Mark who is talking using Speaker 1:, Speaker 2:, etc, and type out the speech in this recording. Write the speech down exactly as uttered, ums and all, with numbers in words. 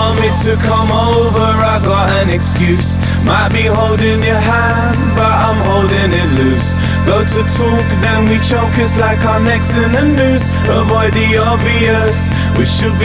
Speaker 1: want me to come over, I got an excuse. Might be holding your hand, but I'm holding it loose. Go to talk, then we choke, it's like our necks in the noose. Avoid the obvious, we should be